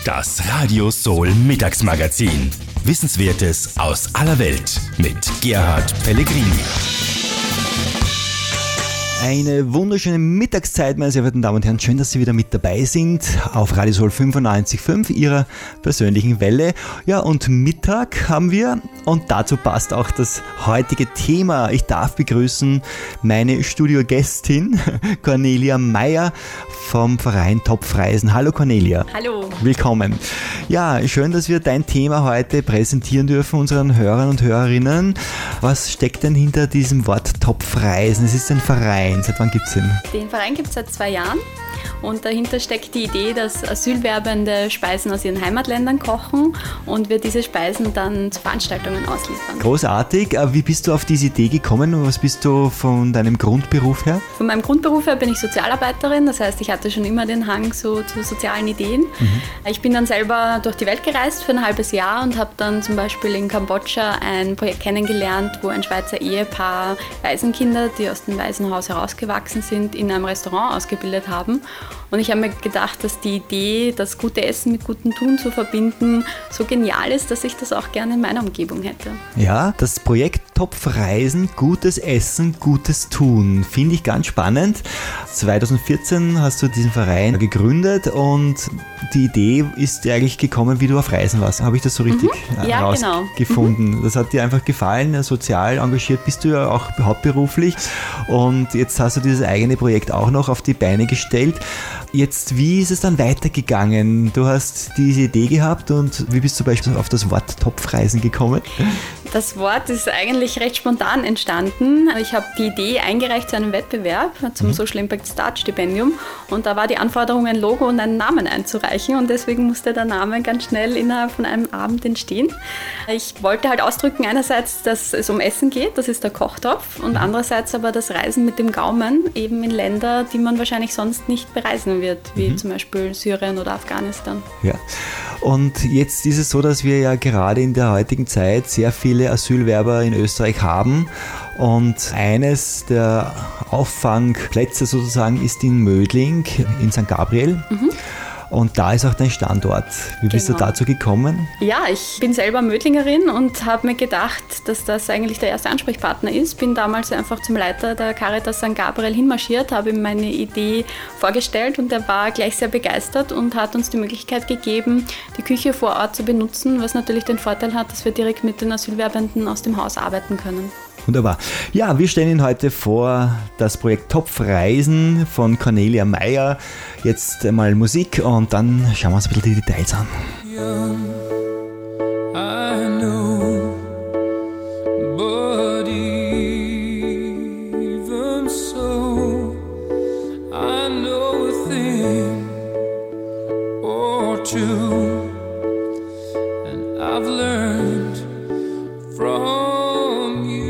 Das Radio Soul Mittagsmagazin. Wissenswertes aus aller Welt mit Gerhard Pellegrini. Eine wunderschöne Mittagszeit, meine sehr verehrten Damen und Herren. Schön, dass Sie wieder mit dabei sind auf Radio Soul 95.5, Ihrer persönlichen Welle. Ja, und Mittag haben wir und dazu passt auch das heutige Thema. Ich darf begrüßen meine Studiogästin Cornelia Meyer vom Verein Topfreisen. Hallo Cornelia. Hallo. Willkommen. Ja, schön, dass wir dein Thema heute präsentieren dürfen unseren Hörern und Hörerinnen. Was steckt denn hinter diesem Wort Topfreisen? Es ist ein Verein. Seit wann gibt es den? Den Verein gibt es seit 2 Jahren und dahinter steckt die Idee, dass Asylwerbende Speisen aus ihren Heimatländern kochen und wir diese Speisen dann zu Veranstaltungen ausliefern. Großartig. Wie bist du auf diese Idee gekommen und was bist du von deinem Grundberuf her? Von meinem Grundberuf her bin ich Sozialarbeiterin, das heißt, ich hatte schon immer den Hang zu sozialen Ideen. Ich bin dann selber durch die Welt gereist für ein halbes Jahr und habe dann zum Beispiel in Kambodscha ein Projekt kennengelernt, wo ein Schweizer Ehepaar Waisenkinder, die aus dem Waisenhaus herausgewachsen sind, in einem Restaurant ausgebildet haben. Und ich habe mir gedacht, dass die Idee, das gute Essen mit gutem Tun zu verbinden, so genial ist, dass ich das auch gerne in meiner Umgebung hätte. Ja, das Projekt Topfreisen, gutes Essen, gutes Tun, finde ich ganz spannend. 2014 hast du diesen Verein gegründet und die Idee ist dir eigentlich gekommen, wie du auf Reisen warst. Habe ich das so richtig herausgefunden? Genau. Das hat dir einfach gefallen, sozial engagiert bist du ja auch hauptberuflich und jetzt hast du dieses eigene Projekt auch noch auf die Beine gestellt. Jetzt, wie ist es dann weitergegangen? Du hast diese Idee gehabt und wie bist du zum Beispiel auf das Wort Topfreisen gekommen? Das Wort ist eigentlich recht spontan entstanden. Ich habe die Idee eingereicht zu einem Wettbewerb, zum Social Impact Start Stipendium und da war die Anforderung, ein Logo und einen Namen einzureichen und deswegen musste der Name ganz schnell innerhalb von einem Abend entstehen. Ich wollte halt ausdrücken einerseits, dass es um Essen geht, das ist der Kochtopf und andererseits aber das Reisen mit dem Gaumen eben in Länder, die man wahrscheinlich sonst nicht bereisen wird, wie zum Beispiel Syrien oder Afghanistan. Ja. Und jetzt ist es so, dass wir ja gerade in der heutigen Zeit sehr viele Asylwerber in Österreich haben und eines der Auffangplätze sozusagen ist in Mödling in St. Gabriel. Und da ist auch dein Standort. Wie bist du dazu gekommen? Ja, ich bin selber Mödlingerin und habe mir gedacht, dass das eigentlich der erste Ansprechpartner ist. Bin damals einfach zum Leiter der Caritas St. Gabriel hinmarschiert, habe ihm meine Idee vorgestellt und er war gleich sehr begeistert und hat uns die Möglichkeit gegeben, die Küche vor Ort zu benutzen, was natürlich den Vorteil hat, dass wir direkt mit den Asylwerbenden aus dem Haus arbeiten können. Wunderbar. Ja, wir stellen Ihnen heute vor das Projekt Topfreisen von Cornelia Meyer. Jetzt mal Musik und dann schauen wir uns ein bisschen die Details an. I know, but even so, I know a thing or two, and I've learned from you.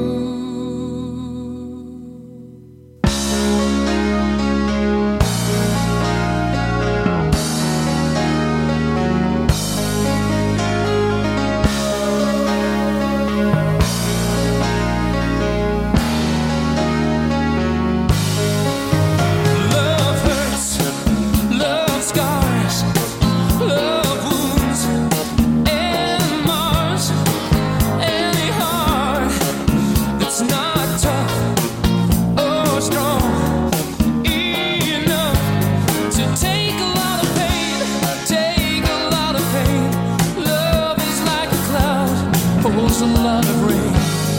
A lot of rain,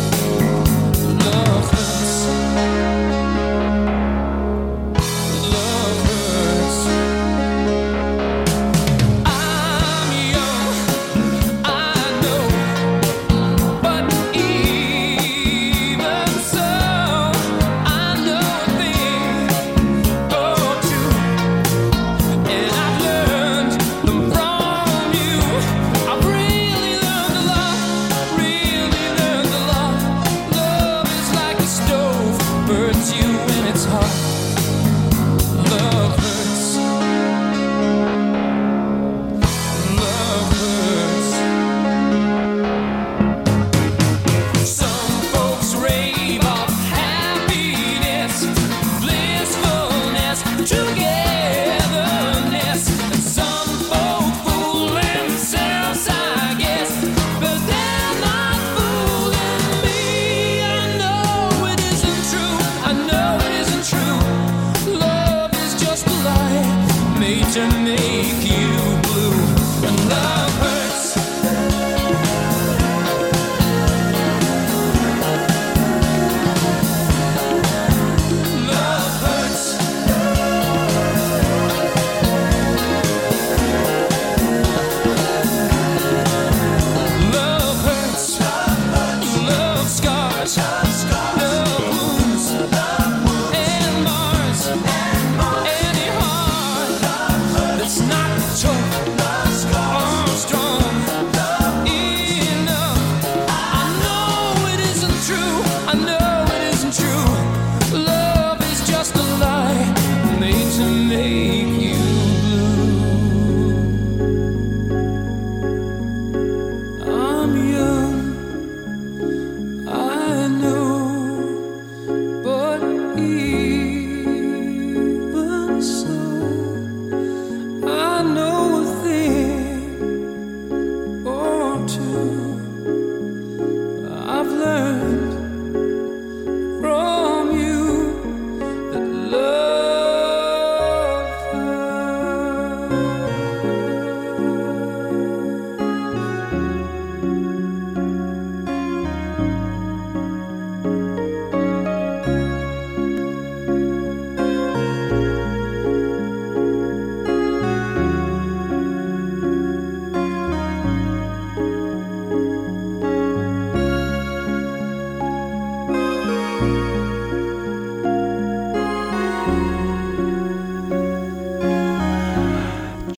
love hurts, love hurts. I'm young, I know, but even so, I know a thing or two, and I've learned them from you. I've really learned a lot. Hurts you when it's hard. Love hurts. Love hurts. Some folks rave off happiness, blissfulness, together.